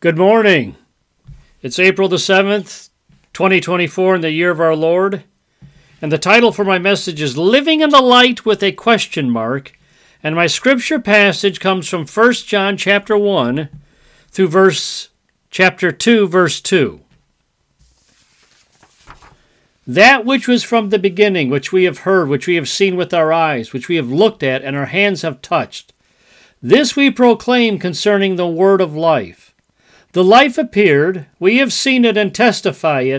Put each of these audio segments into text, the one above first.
Good morning. It's April the 7th, 2024, in the year of our Lord. And the title for my message is Living in the Light with a question mark. And my scripture passage comes from 1 John chapter 1 through chapter 2, verse 2. That which was from the beginning, which we have heard, which we have seen with our eyes, which we have looked at, and our hands have touched, this we proclaim concerning the word of life. The life appeared, we have seen it and testify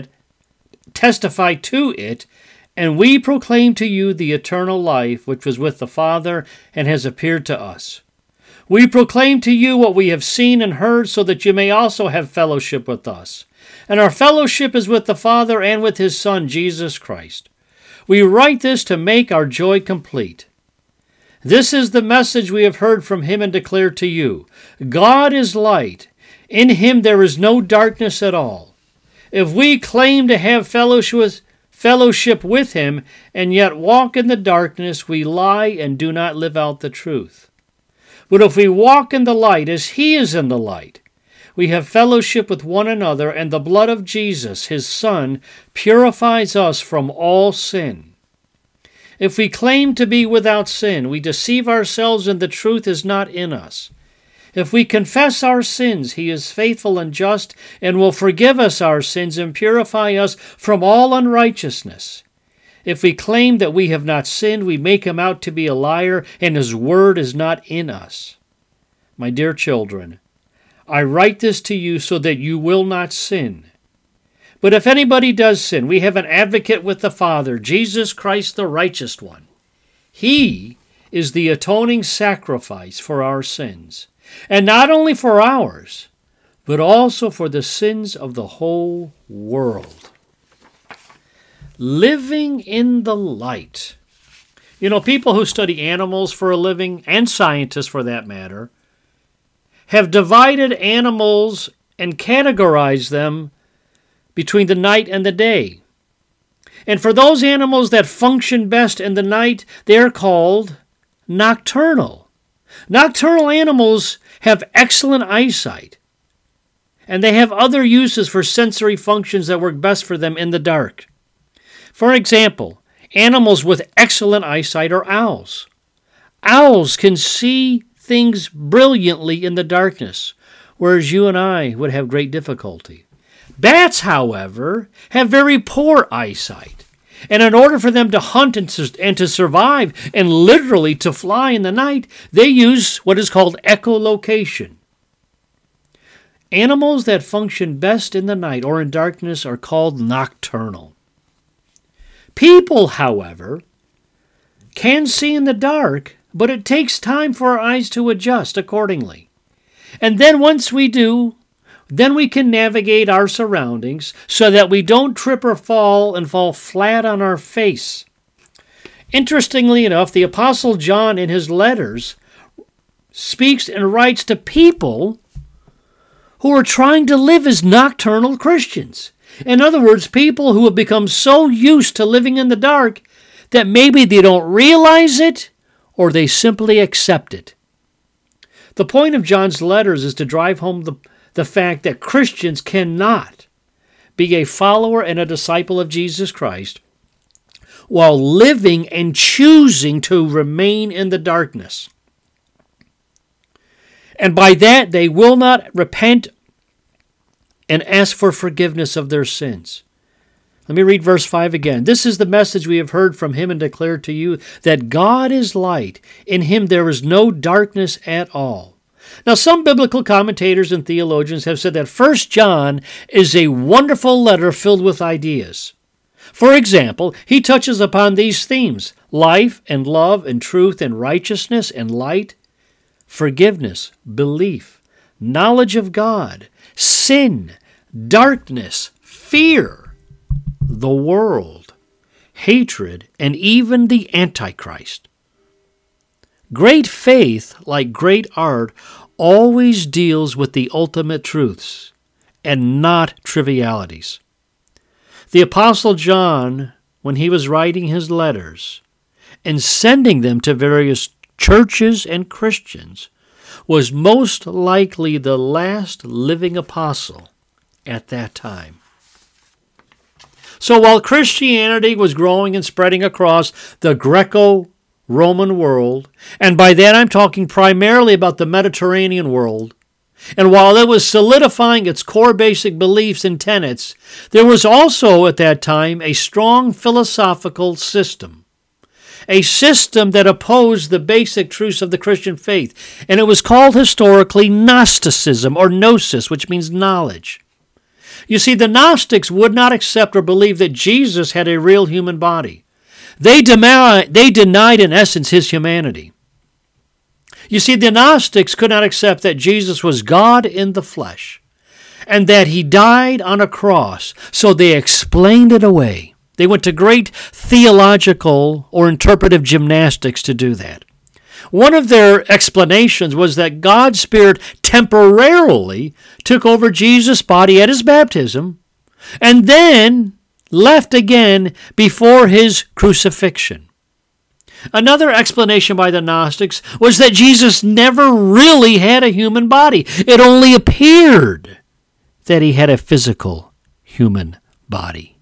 to it, and we proclaim to you the eternal life which was with the Father and has appeared to us. We proclaim to you what we have seen and heard, so that you may also have fellowship with us. And our fellowship is with the Father and with his Son, Jesus Christ. We write this to make our joy complete. This is the message we have heard from him and declare to you. God is light. In him there is no darkness at all. If we claim to have fellowship with him and yet walk in the darkness, we lie and do not live out the truth. But if we walk in the light as he is in the light, we have fellowship with one another, and the blood of Jesus, his Son, purifies us from all sin. If we claim to be without sin, we deceive ourselves and the truth is not in us. If we confess our sins, he is faithful and just and will forgive us our sins and purify us from all unrighteousness. If we claim that we have not sinned, we make him out to be a liar, and his word is not in us. My dear children, I write this to you so that you will not sin. But if anybody does sin, we have an advocate with the Father, Jesus Christ, the righteous one. He is the atoning sacrifice for our sins. And not only for ours, but also for the sins of the whole world. Living in the light. You know, people who study animals for a living, and scientists for that matter, have divided animals and categorized them between the night and the day. And for those animals that function best in the night, they are called nocturnal. Nocturnal animals have excellent eyesight, and they have other uses for sensory functions that work best for them in the dark. For example, animals with excellent eyesight are owls. Owls can see things brilliantly in the darkness, whereas you and I would have great difficulty. Bats, however, have very poor eyesight. And in order for them to hunt and to survive, and literally to fly in the night, they use what is called echolocation. Animals that function best in the night or in darkness are called nocturnal. People, however, can see in the dark, but it takes time for our eyes to adjust accordingly. And then once we do, then we can navigate our surroundings so that we don't trip or fall and fall flat on our face. Interestingly enough, the Apostle John in his letters speaks and writes to people who are trying to live as nocturnal Christians. In other words, people who have become so used to living in the dark that maybe they don't realize it or they simply accept it. The point of John's letters is to drive home the fact that Christians cannot be a follower and a disciple of Jesus Christ while living and choosing to remain in the darkness. And by that, they will not repent and ask for forgiveness of their sins. Let me read verse 5 again. This is the message we have heard from him and declared to you, that God is light. In him there is no darkness at all. Now, some biblical commentators and theologians have said that 1 John is a wonderful letter filled with ideas. For example, he touches upon these themes: life and love and truth and righteousness and light, forgiveness, belief, knowledge of God, sin, darkness, fear, the world, hatred, and even the Antichrist. Great faith, like great art, always deals with the ultimate truths and not trivialities. The Apostle John, when he was writing his letters and sending them to various churches and Christians, was most likely the last living apostle at that time. So while Christianity was growing and spreading across the Greco-Roman world, and by that I'm talking primarily about the Mediterranean world, and while it was solidifying its core basic beliefs and tenets, there was also at that time a strong philosophical system, a system that opposed the basic truths of the Christian faith, and it was called historically Gnosticism or Gnosis, which means knowledge. You see, the Gnostics would not accept or believe that Jesus had a real human body. They denied in essence his humanity. You see, the Gnostics could not accept that Jesus was God in the flesh and that he died on a cross, so they explained it away. They went to great theological or interpretive gymnastics to do that. One of their explanations was that God's Spirit temporarily took over Jesus' body at his baptism and then left again before his crucifixion. Another explanation by the Gnostics was that Jesus never really had a human body. It only appeared that he had a physical human body.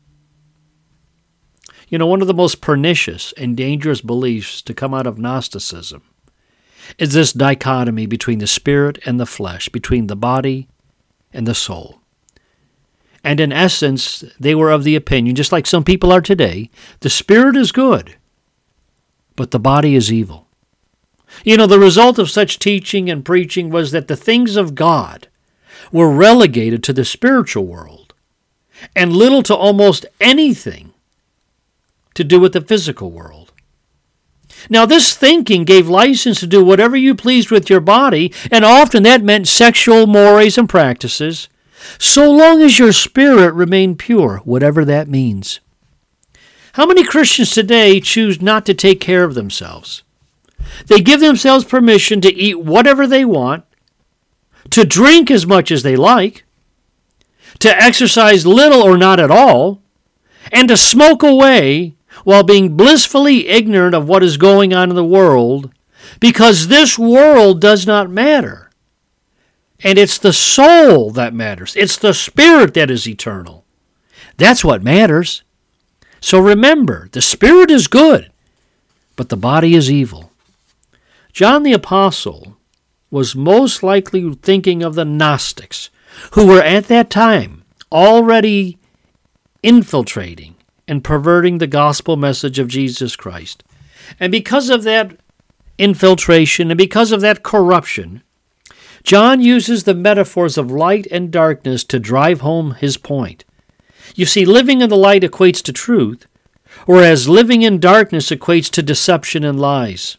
You know, one of the most pernicious and dangerous beliefs to come out of Gnosticism is this dichotomy between the spirit and the flesh, between the body and the soul. And in essence, they were of the opinion, just like some people are today, the spirit is good, but the body is evil. You know, the result of such teaching and preaching was that the things of God were relegated to the spiritual world and little to almost anything to do with the physical world. Now, this thinking gave license to do whatever you pleased with your body, and often that meant sexual mores and practices, so long as your spirit remained pure, whatever that means. How many Christians today choose not to take care of themselves? They give themselves permission to eat whatever they want, to drink as much as they like, to exercise little or not at all, and to smoke away while being blissfully ignorant of what is going on in the world, because this world does not matter. And it's the soul that matters. It's the spirit that is eternal. That's what matters. So remember, the spirit is good, but the body is evil. John the Apostle was most likely thinking of the Gnostics, who were at that time already infiltrating and perverting the gospel message of Jesus Christ. And because of that infiltration and because of that corruption, John uses the metaphors of light and darkness to drive home his point. You see, living in the light equates to truth, whereas living in darkness equates to deception and lies.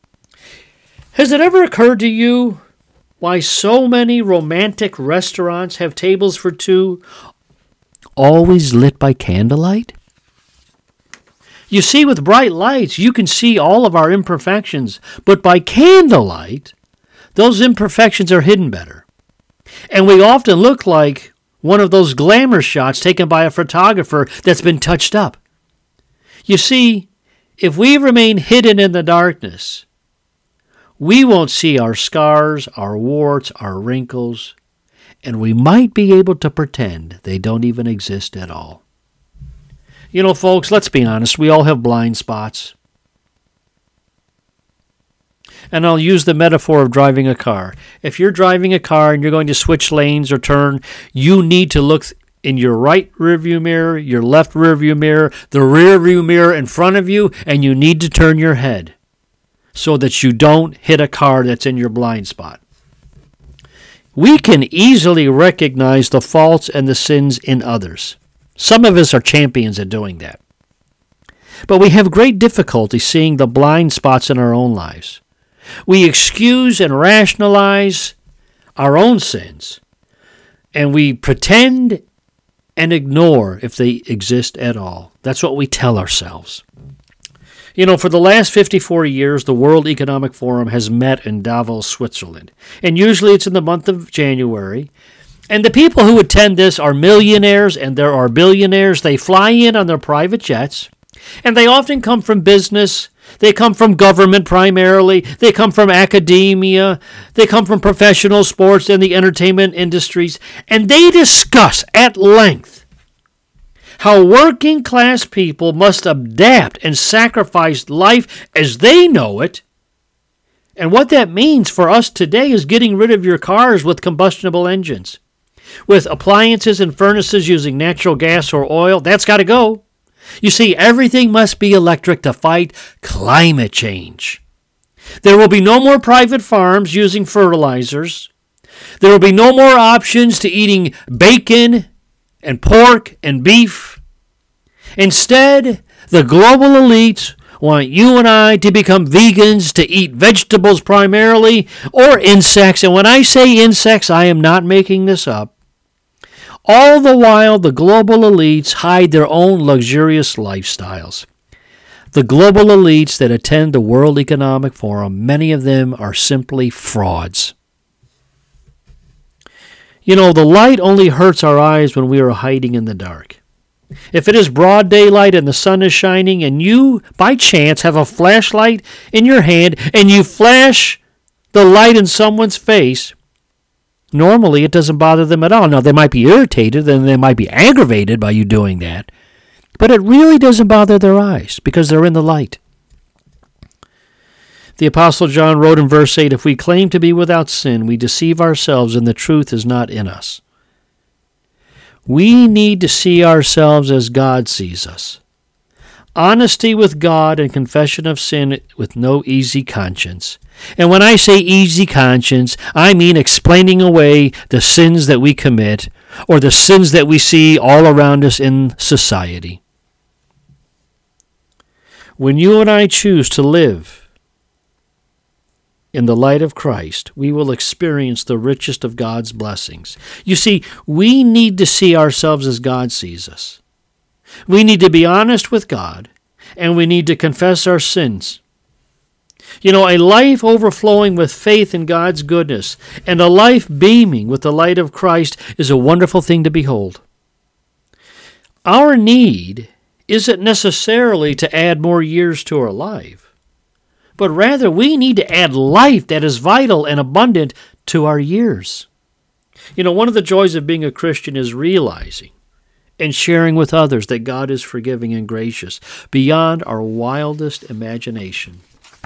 Has it ever occurred to you why so many romantic restaurants have tables for two always lit by candlelight? You see, with bright lights, you can see all of our imperfections, but by candlelight, those imperfections are hidden better. And we often look like one of those glamour shots taken by a photographer that's been touched up. You see, if we remain hidden in the darkness, we won't see our scars, our warts, our wrinkles, and we might be able to pretend they don't even exist at all. You know, folks, let's be honest, we all have blind spots. And I'll use the metaphor of driving a car. If you're driving a car and you're going to switch lanes or turn, you need to look in your right rearview mirror, your left rearview mirror, the rearview mirror in front of you, and you need to turn your head so that you don't hit a car that's in your blind spot. We can easily recognize the faults and the sins in others. Some of us are champions at doing that. But we have great difficulty seeing the blind spots in our own lives. We excuse and rationalize our own sins, and we pretend and ignore if they exist at all. That's what we tell ourselves. You know, for the last 54 years, the World Economic Forum has met in Davos, Switzerland. And usually it's in the month of January. And the people who attend this are millionaires and there are billionaires. They fly in on their private jets. And they often come from business They come from government primarily. They come from academia. They come from professional sports and the entertainment industries. And they discuss at length how working class people must adapt and sacrifice life as they know it. And what that means for us today is getting rid of your cars with combustible engines. With appliances and furnaces using natural gas or oil, that's got to go. You see, everything must be electric to fight climate change. There will be no more private farms using fertilizers. There will be no more options to eating bacon and pork and beef. Instead, the global elites want you and I to become vegans, to eat vegetables primarily, or insects. And when I say insects, I am not making this up. All the while, the global elites hide their own luxurious lifestyles. The global elites that attend the World Economic Forum, many of them are simply frauds. You know, the light only hurts our eyes when we are hiding in the dark. If it is broad daylight and the sun is shining and you, by chance, have a flashlight in your hand and you flash the light in someone's face, normally it doesn't bother them at all. Now, they might be irritated and they might be aggravated by you doing that, but it really doesn't bother their eyes because they're in the light. The Apostle John wrote in verse 8, "If we claim to be without sin, we deceive ourselves and the truth is not in us." We need to see ourselves as God sees us. Honesty with God and confession of sin with no easy conscience. And when I say easy conscience, I mean explaining away the sins that we commit or the sins that we see all around us in society. When you and I choose to live in the light of Christ, we will experience the richest of God's blessings. You see, we need to see ourselves as God sees us. We need to be honest with God, and we need to confess our sins. You know, a life overflowing with faith in God's goodness and a life beaming with the light of Christ is a wonderful thing to behold. Our need isn't necessarily to add more years to our life, but rather we need to add life that is vital and abundant to our years. You know, one of the joys of being a Christian is realizing and sharing with others that God is forgiving and gracious beyond our wildest imagination.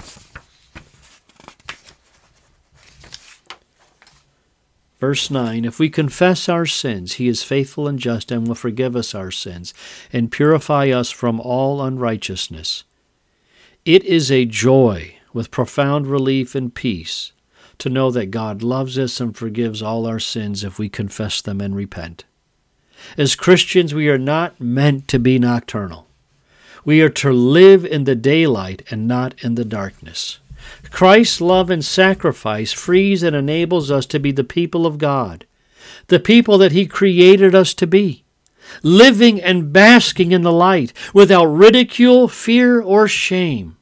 Verse 9, "If we confess our sins, he is faithful and just and will forgive us our sins and purify us from all unrighteousness." It is a joy with profound relief and peace to know that God loves us and forgives all our sins if we confess them and repent. As Christians, we are not meant to be nocturnal. We are to live in the daylight and not in the darkness. Christ's love and sacrifice frees and enables us to be the people of God, the people that he created us to be, living and basking in the light without ridicule, fear, or shame.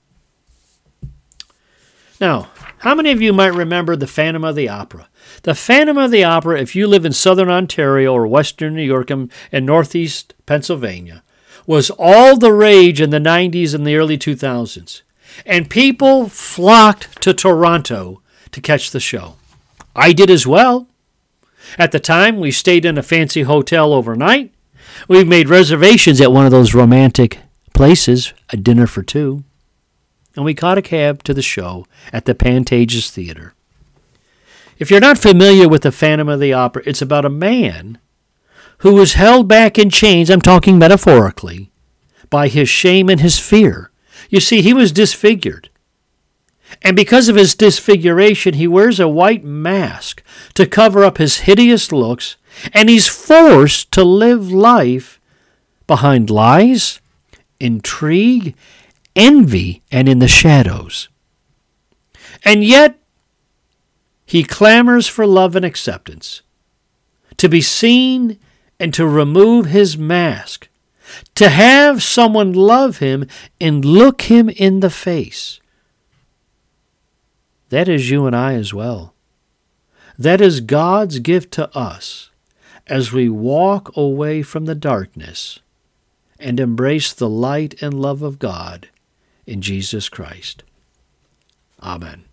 Now, how many of you might remember the Phantom of the Opera? The Phantom of the Opera, if you live in southern Ontario or western New York and northeast Pennsylvania, was all the rage in the 90s and the early 2000s. And people flocked to Toronto to catch the show. I did as well. At the time, we stayed in a fancy hotel overnight. We made reservations at one of those romantic places, a dinner for two. And we caught a cab to the show at the Pantages Theater. If you're not familiar with the Phantom of the Opera, it's about a man who was held back in chains, I'm talking metaphorically, by his shame and his fear. You see, he was disfigured. And because of his disfiguration, he wears a white mask to cover up his hideous looks, and he's forced to live life behind lies, intrigue, envy, and in the shadows. And yet, he clamors for love and acceptance, to be seen and to remove his mask, to have someone love him and look him in the face. That is you and I as well. That is God's gift to us as we walk away from the darkness and embrace the light and love of God in Jesus Christ. Amen.